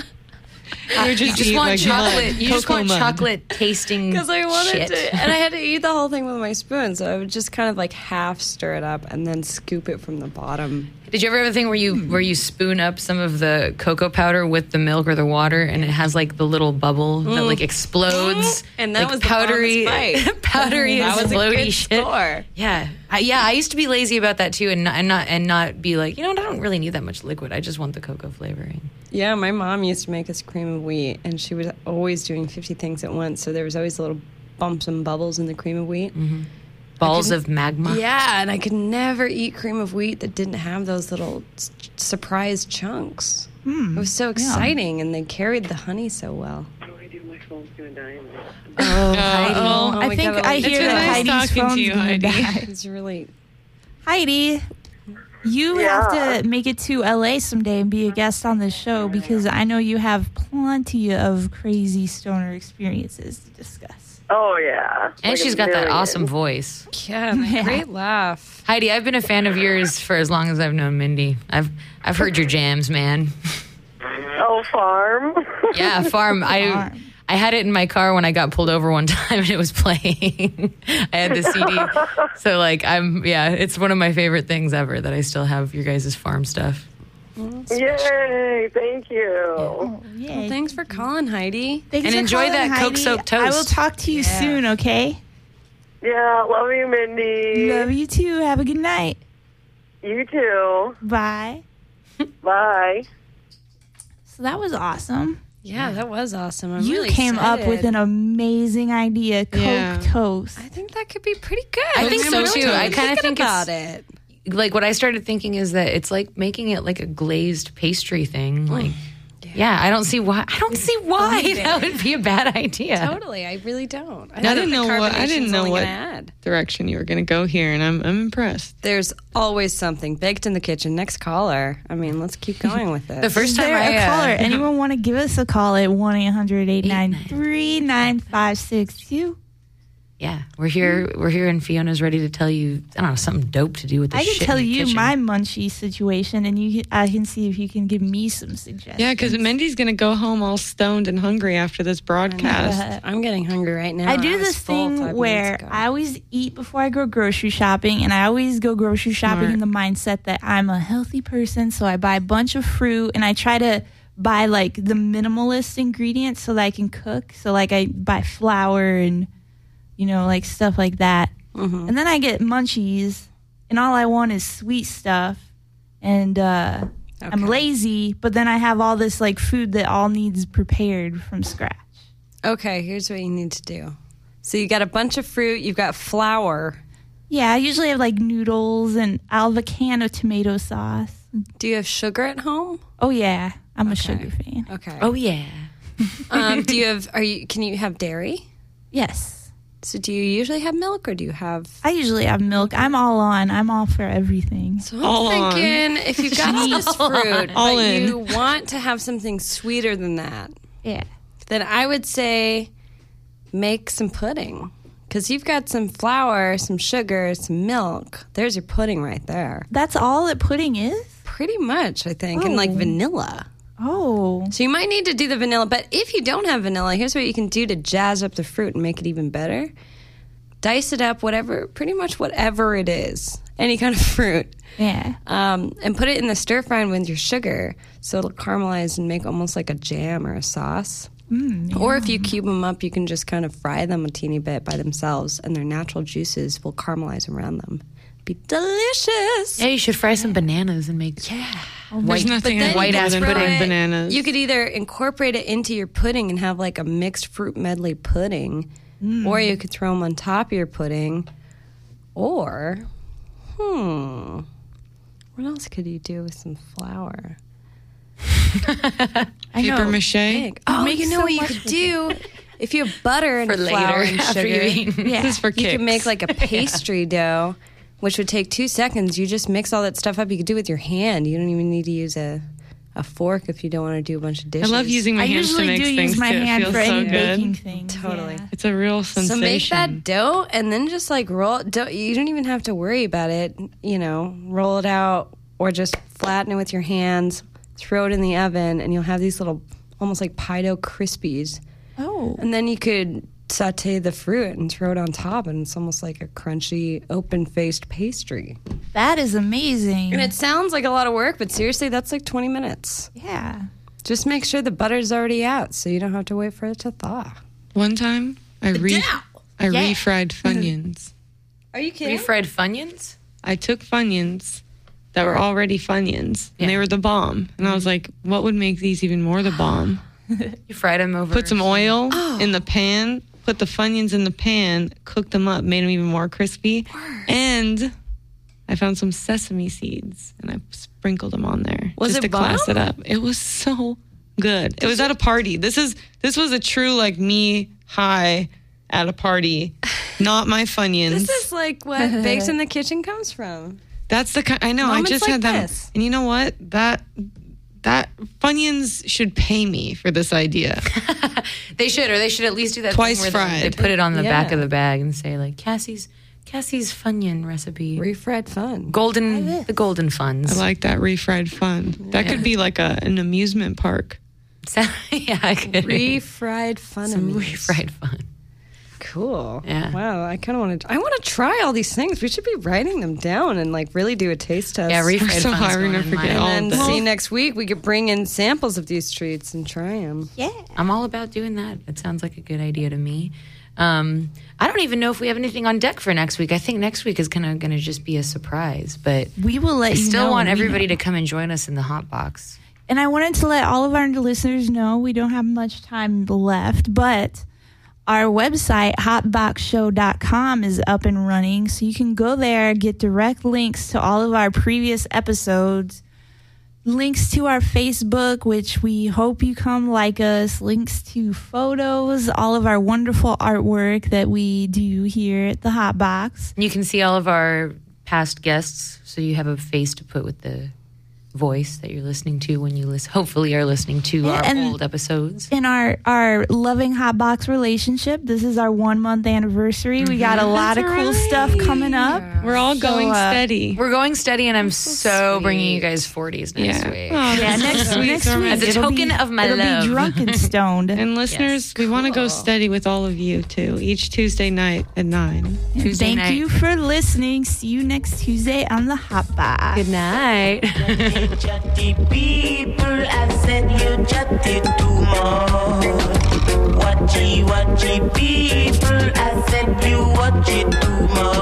You You just eat want like chocolate. mud, You just cocoa want mud. chocolate tasting Because I wanted shit. to, and I had to eat the whole thing with my spoon, so I would just kind of like half stir it up and then scoop it from the bottom. Did you ever have a thing where you spoon up some of the cocoa powder with the milk or the water, and it has like the little bubble that like explodes, And that like was the powdery, bomb spice. powdery, That was a explodey good shit. score. Yeah, I used to be lazy about that too, and not be like, I don't really need that much liquid. I just want the cocoa flavoring. Yeah, my mom used to make us cream of wheat, and she was always doing 50 things at once, so there was always little bumps and bubbles in the cream of wheat. Balls of magma. Yeah, and I could never eat cream of wheat that didn't have those little surprise chunks. It was so exciting, and they carried the honey so well. My phone's going to die in there. Oh, I we think gotta I leave. It's hear been that nice Heidi's talking phone's to you, gonna Heidi. die. It's really... Heidi, You have to make it to LA someday and be a guest on this show because I know you have plenty of crazy stoner experiences to discuss. Oh, yeah. And Like she's a got that million. awesome voice. Yeah, great laugh. Heidi, I've been a fan of yours for as long as I've known Mindy. I've heard your jams, man. Oh, Farm. Yeah, Farm. I had it in my car when I got pulled over one time and it was playing. I had the CD. So it's one of my favorite things ever that I still have your guys' Farm stuff. Yay, thank you. Oh, yay. Well, thanks for calling, Heidi. Thanks And for enjoy calling, that Heidi. Coke-soaked I will toast. talk to you soon, okay? Yeah, love you, Mindy. Love you too. Have a good night. You too. Bye. Bye. So that was awesome. Yeah, that was awesome. I'm You really came up excited. with an amazing idea, Coke Yeah. toast. I think that could be pretty good. I think so, too. I kind of think about it's, it. like, what I started thinking is that it's like making it like a glazed pastry thing. Like, yeah, I don't see why that would be a bad idea. Totally, I really don't. I didn't know what what. direction you were going to go here, and I'm impressed. There's always something baked in the kitchen. Next caller. I mean, let's keep going with it. The first Is time there a caller? I Anyone want to give us a call at 1-800-893-9562? yeah, we're here and Fiona's ready to tell you, I don't know, something dope to do with the I shit can tell in the you kitchen. my munchie situation, and I can see if you can give me some suggestions. Yeah, because Mindy's going to go home all stoned and hungry after this broadcast. I'm getting hungry right now. I do was this full 5 thing minutes where ago. I always eat before I go grocery shopping, and I always go grocery shopping in the mindset that I'm a healthy person, so I buy a bunch of fruit, and I try to buy like the minimalist ingredients so that I can cook. So like I buy flour and like stuff like that. Mm-hmm. And then I get munchies, and all I want is sweet stuff. And I'm lazy, but then I have all this like food that all needs prepared from scratch. Okay, here's what you need to do. So you got a bunch of fruit. You've got flour. Yeah, I usually have like noodles, and I'll have a can of tomato sauce. Do you have sugar at home? Oh yeah, I'm a sugar fan. Okay. Oh, yeah. Can you have dairy? Yes. So do you usually have milk or do you have... I usually have milk. I'm all on. I'm all for everything. So I'm All on. thinking if you've got all this fruit, All but in. you want to have something sweeter than that, Yeah. then I would say make some pudding. Because you've got some flour, some sugar, some milk. There's your pudding right there. That's all that pudding is? Pretty much, I think. And like vanilla. Oh. So you might need to do the vanilla. But if you don't have vanilla, here's what you can do to jazz up the fruit and make it even better. Dice it up, pretty much whatever it is. Any kind of fruit. Yeah. And put it in the stir fry with your sugar so it'll caramelize and make almost like a jam or a sauce. Or if you cube them up, you can just kind of fry them a teeny bit by themselves, and their natural juices will caramelize around them. Be delicious. Yeah, you should fry some bananas and make There's nothing I white like ass more than pudding. bananas. You could either incorporate it into your pudding and have like a mixed fruit medley pudding, or you could throw them on top of your pudding, or, what else could you do with some flour? Paper mache. Oh, you know what you could do? If you have butter and For flour later, and after sugar, you eat. Yeah. This is for you kicks. could make like a pastry dough, which would take 2 seconds. You just mix all that stuff up. You could do it with your hand. You don't even need to use a fork if you don't want to do a bunch of I dishes. love using my I hands to usually mix do things use my too. It hand feels for so any good. baking things. Totally. Yeah. It's a real sensation. So make that dough and then just like roll. You don't even have to worry about it. Roll it out or just flatten it with your hands. Throw it in the oven, and you'll have these little, almost like pie dough crispies. Oh. And then you could saute the fruit and throw it on top, and it's almost like a crunchy, open-faced pastry. That is amazing. And it sounds like a lot of work, but seriously, that's like 20 minutes. Yeah. Just make sure the butter's already out, so you don't have to wait for it to thaw. One time, I refried Funyuns. Are you kidding? Refried Funyuns? I took Funyuns that were already Funyuns, and they were the bomb. And I was like, what would make these even more the bomb? You fried them over. Put some oil in the pan, put the Funyuns in the pan, cooked them up, made them even more crispy. And I found some sesame seeds, and I sprinkled them on there Was just it to class bomb? it up. It was so good. It was at a party. This was a true like me high at a party, not my Funyuns. This is like what Baked in the Kitchen comes from. That's the kind. I know. Moments I just like had that. this. And you know what? That Funyuns should pay me for this idea. They should at least do that Twice thing where they fried. put it on the back Yeah. of the bag and say like Cassie's Funyun recipe. Refried fun. The golden funds. I like that refried fun. That could be like an amusement park. Yeah, I could. Refried fun. Some refried fun. Cool. Yeah. Wow. I kind of want to. I want to try all these things. We should be writing them down and like really do a taste test. Yeah, refried so fun's high, we're going gonna in forget mine. all And of that. see, next week we could bring in samples of these treats and try them. Yeah. I'm all about doing that. It sounds like a good idea to me. I don't even know if we have anything on deck for next week. I think next week is going to just be a surprise, but We will let I you know. still want when we everybody know. to come and join us in the hot box. And I wanted to let all of our listeners know we don't have much time left, but our website, hotboxshow.com, is up and running. So you can go there, get direct links to all of our previous episodes, links to our Facebook, which we hope you come like us, links to photos, all of our wonderful artwork that we do here at the Hot Box. You can see all of our past guests, so you have a face to put with the voice that you're listening to when you hopefully are listening to our and- old episodes. In our loving Hot Box relationship, this is our 1 month anniversary. We got a lot of cool stuff coming up. We're all going steady. We're going steady, and I'm so sweet. bringing you guys 40s next Yeah. week. Oh, Yeah, that's next sweet. week. As a it'll token be- of my it'll love. be drunk and stoned. And listeners, we want to go steady with all of you too. Each Tuesday night at 9. Tuesday Thank night. you for listening. See you next Tuesday on the Hot Box. Good night. Chatty people, I said you chatty too much. Watchy people, I said you watch it too much.